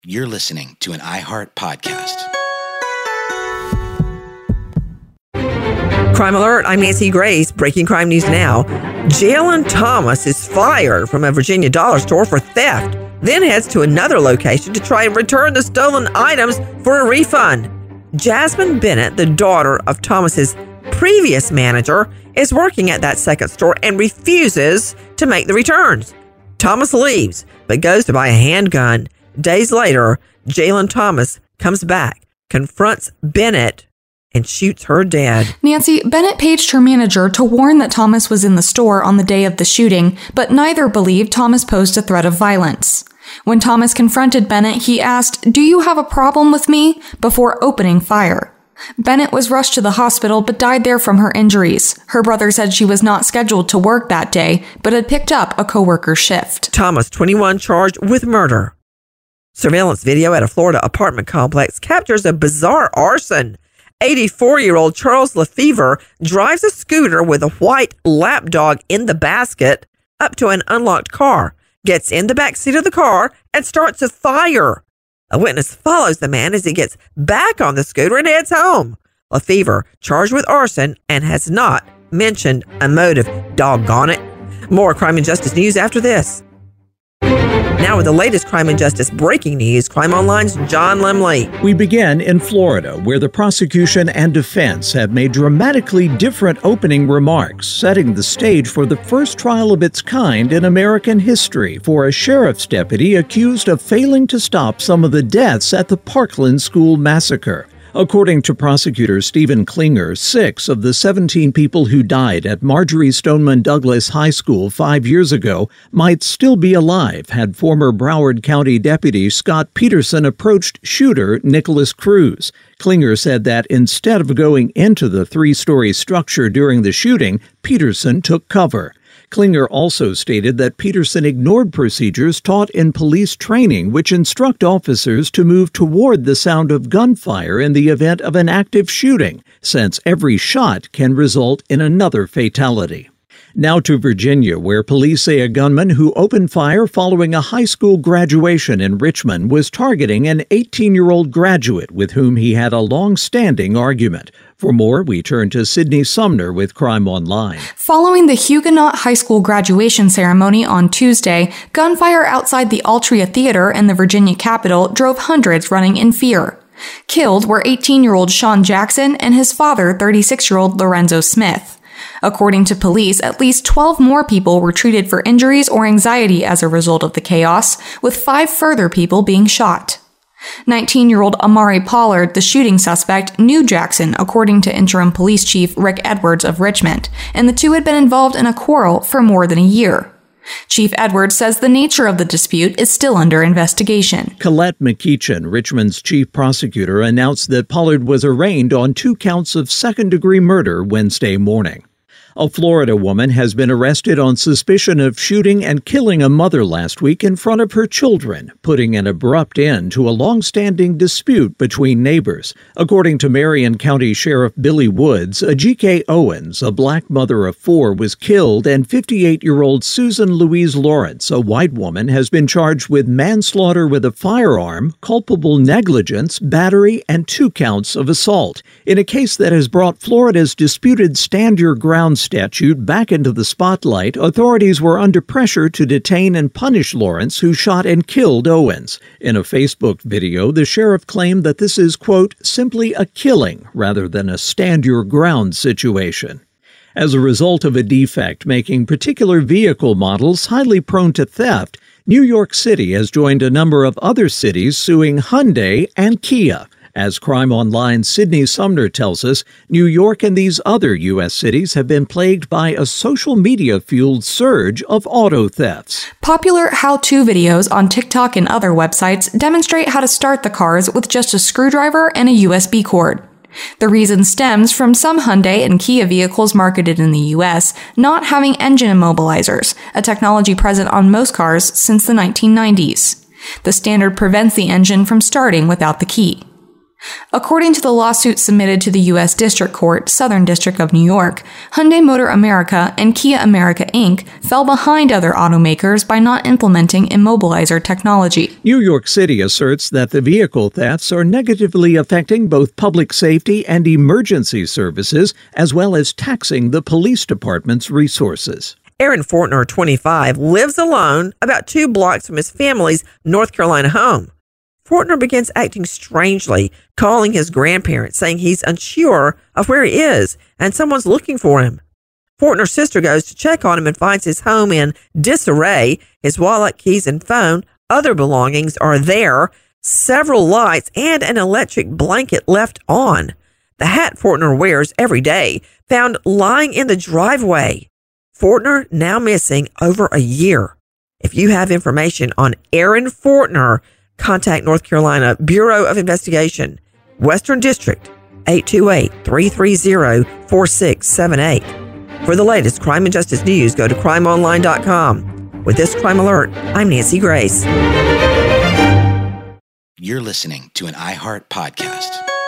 You're listening to an iHeart podcast. Crime Alert, I'm Nancy Grace. Breaking crime news now. Jalen Thomas is fired from a Virginia dollar store for theft, then heads to another location to try and return the stolen items for a refund. Jasmine Bennett, the daughter of Thomas's previous manager, is working at that second store and refuses to make the returns. Thomas leaves, but goes to buy a handgun. Days later, Jalen Thomas comes back, confronts Bennett, and shoots her dead. Nancy, Bennett paged her manager to warn that Thomas was in the store on the day of the shooting, but neither believed Thomas posed a threat of violence. When Thomas confronted Bennett, he asked, "Do you have a problem with me?" before opening fire. Bennett was rushed to the hospital but died there from her injuries. Her brother said she was not scheduled to work that day, but had picked up a coworker's shift. Thomas, 21, charged with murder. Surveillance video at a Florida apartment complex captures a bizarre arson. 84-year-old Charles Lefevre drives a scooter with a white lapdog in the basket up to an unlocked car, gets in the back seat of the car, and starts a fire. A witness follows the man as he gets back on the scooter and heads home. Lefevre charged with arson and has not mentioned a motive. Doggone it. More crime and justice news after this. Now with the latest crime and justice breaking news, Crime Online's John Lemley. We begin in Florida, where the prosecution and defense have made dramatically different opening remarks, setting the stage for the first trial of its kind in American history for a sheriff's deputy accused of failing to stop some of the deaths at the Parkland school massacre. According to prosecutor Stephen Klinger, 6 of the 17 people who died at Marjory Stoneman Douglas High School 5 years ago might still be alive had former Broward County Deputy Scott Peterson approached shooter Nicholas Cruz. Klinger said that instead of going into the 3-story structure during the shooting, Peterson took cover. Klinger also stated that Peterson ignored procedures taught in police training, which instruct officers to move toward the sound of gunfire in the event of an active shooting, since every shot can result in another fatality. Now to Virginia, where police say a gunman who opened fire following a high school graduation in Richmond was targeting an 18-year-old graduate with whom he had a long-standing argument. For more, we turn to Sydney Sumner with Crime Online. Following the Huguenot High School graduation ceremony on Tuesday, gunfire outside the Altria Theater in the Virginia capital drove hundreds running in fear. Killed were 18-year-old Sean Jackson and his father, 36-year-old Lorenzo Smith. According to police, at least 12 more people were treated for injuries or anxiety as a result of the chaos, with 5 further people being shot. 19-year-old Amari Pollard, the shooting suspect, knew Jackson, according to interim police chief Rick Edwards of Richmond, and the two had been involved in a quarrel for more than a year. Chief Edwards says the nature of the dispute is still under investigation. Colette McEachin, Richmond's chief prosecutor, announced that Pollard was arraigned on 2 counts of second-degree murder Wednesday morning. A Florida woman has been arrested on suspicion of shooting and killing a mother last week in front of her children, putting an abrupt end to a long-standing dispute between neighbors. According to Marion County Sheriff Billy Woods, Ajike Owens, a black mother of 4, was killed, and 58-year-old Susan Louise Lawrence, a white woman, has been charged with manslaughter with a firearm, culpable negligence, battery, and 2 counts of assault, in a case that has brought Florida's disputed Stand Your Ground statute back into the spotlight. Authorities were under pressure to detain and punish Lawrence, who shot and killed Owens. In a Facebook video, the sheriff claimed that this is, quote, simply a killing rather than a stand your ground situation. As a result of a defect making particular vehicle models highly prone to theft, New York City has joined a number of other cities suing Hyundai and Kia. As Crime Online's Sydney Sumner tells us, New York and these other U.S. cities have been plagued by a social media-fueled surge of auto thefts. Popular how-to videos on TikTok and other websites demonstrate how to start the cars with just a screwdriver and a USB cord. The reason stems from some Hyundai and Kia vehicles marketed in the U.S. not having engine immobilizers, a technology present on most cars since the 1990s. The standard prevents the engine from starting without the key. According to the lawsuit submitted to the U.S. District Court, Southern District of New York, Hyundai Motor America and Kia America Inc. fell behind other automakers by not implementing immobilizer technology. New York City asserts that the vehicle thefts are negatively affecting both public safety and emergency services, as well as taxing the police department's resources. Aaron Fortner, 25, lives alone about 2 blocks from his family's North Carolina home. Fortner begins acting strangely, calling his grandparents, saying he's unsure of where he is and someone's looking for him. Fortner's sister goes to check on him and finds his home in disarray. His wallet, keys, and phone, other belongings are there, several lights, and an electric blanket left on. The hat Fortner wears every day, found lying in the driveway. Fortner now missing over a year. If you have information on Aaron Fortner, contact North Carolina Bureau of Investigation, Western District, 828-330-4678. For the latest crime and justice news, go to crimeonline.com. With this crime alert, I'm Nancy Grace. You're listening to an iHeart podcast.